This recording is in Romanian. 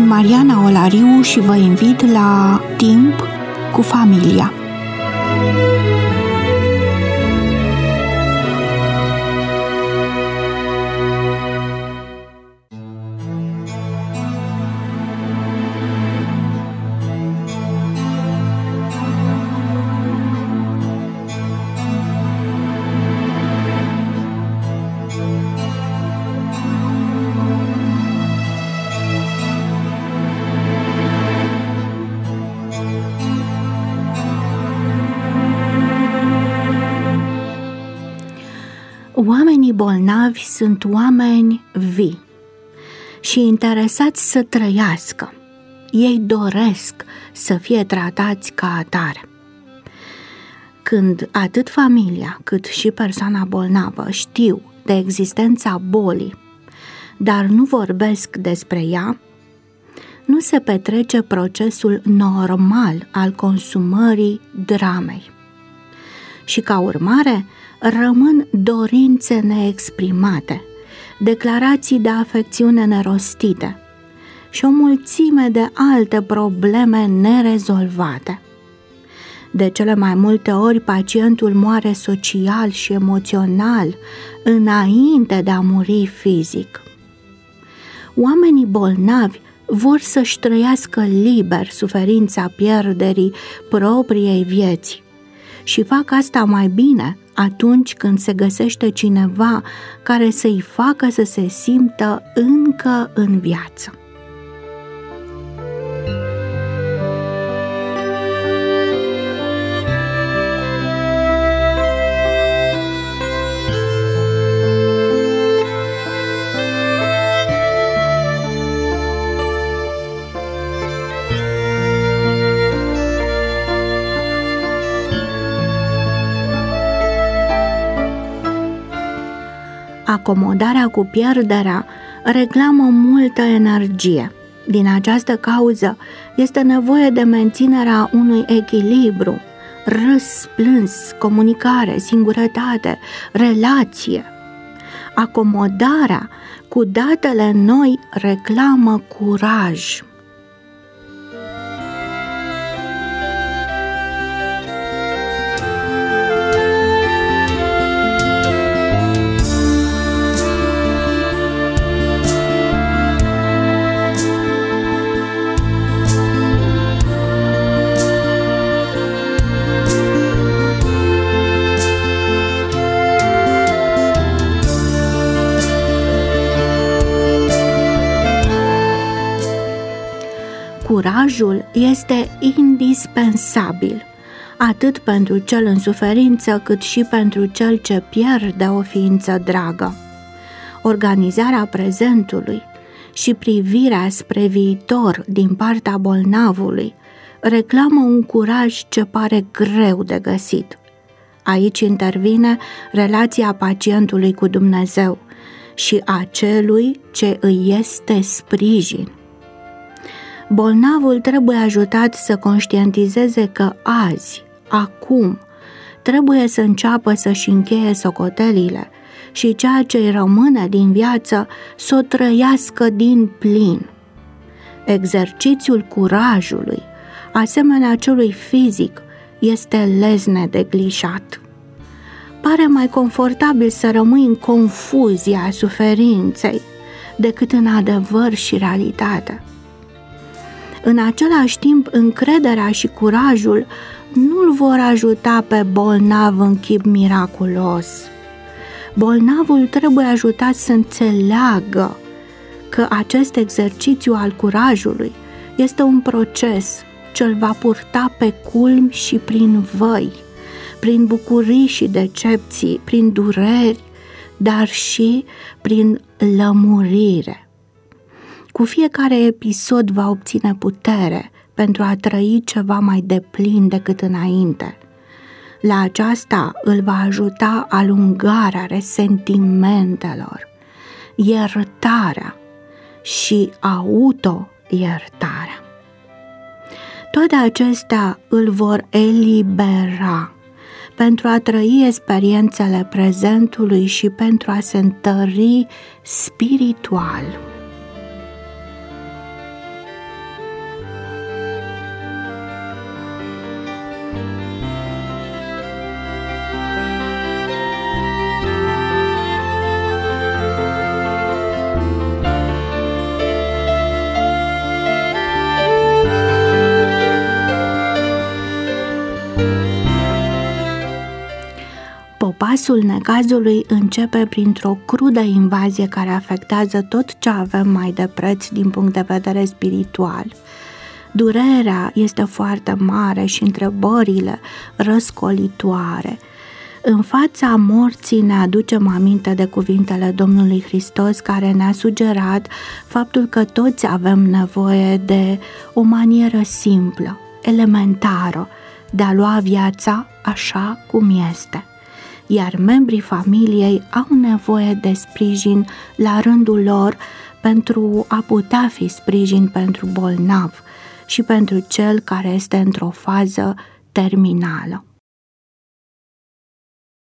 Sunt Mariana Olariu și vă invit la Timp cu familia. Oamenii bolnavi sunt oameni vii și interesați să trăiască. Ei doresc să fie tratați ca atare. Când atât familia cât și persoana bolnavă știu de existența bolii, dar nu vorbesc despre ea, nu se petrece procesul normal al consumării dramei. Și ca urmare, rămân dorințe neexprimate, declarații de afecțiune nerostite și o mulțime de alte probleme nerezolvate. De cele mai multe ori, pacientul moare social și emoțional înainte de a muri fizic. Oamenii bolnavi vor să-și trăiască liber suferința pierderii propriei vieți și fac asta mai bine atunci când se găsește cineva care să-i facă să se simtă încă în viață. Acomodarea cu pierderea reclamă multă energie. Din această cauză este nevoie de menținerea unui echilibru, râs, plâns, comunicare, singurătate, relație. Acomodarea cu datele noi reclamă curaj. Curajul este indispensabil, atât pentru cel în suferință, cât și pentru cel ce pierde o ființă dragă. Organizarea prezentului și privirea spre viitor din partea bolnavului reclamă un curaj ce pare greu de găsit. Aici intervine relația pacientului cu Dumnezeu și a celui ce îi este sprijin. Bolnavul trebuie ajutat să conștientizeze că azi, acum, trebuie să înceapă să-și încheie socotelile și ceea ce îi rămâne din viață să o trăiască din plin. Exercițiul curajului, asemenea celui fizic, este les neglijeat. Pare mai confortabil să rămâi în confuzia suferinței decât în adevăr și realitate. În același timp, încrederea și curajul nu-l vor ajuta pe bolnav în chip miraculos. Bolnavul trebuie ajutat să înțeleagă că acest exercițiu al curajului este un proces ce îl va purta pe culmi și prin văi, prin bucurii și decepții, prin dureri, dar și prin lămurire. Cu fiecare episod va obține putere pentru a trăi ceva mai deplin decât înainte. La aceasta îl va ajuta alungarea resentimentelor, iertarea și auto-iertarea. Toate acestea îl vor elibera pentru a trăi experiențele prezentului și pentru a se întări spiritual. Ceasul necazului începe printr-o crudă invazie care afectează tot ce avem mai de preț din punct de vedere spiritual. Durerea este foarte mare și întrebările răscolitoare. În fața morții ne aducem aminte de cuvintele Domnului Hristos, care ne-a sugerat faptul că toți avem nevoie de o manieră simplă, elementară, de a lua viața așa cum este. Iar membrii familiei au nevoie de sprijin la rândul lor pentru a putea fi sprijin pentru bolnav și pentru cel care este într-o fază terminală.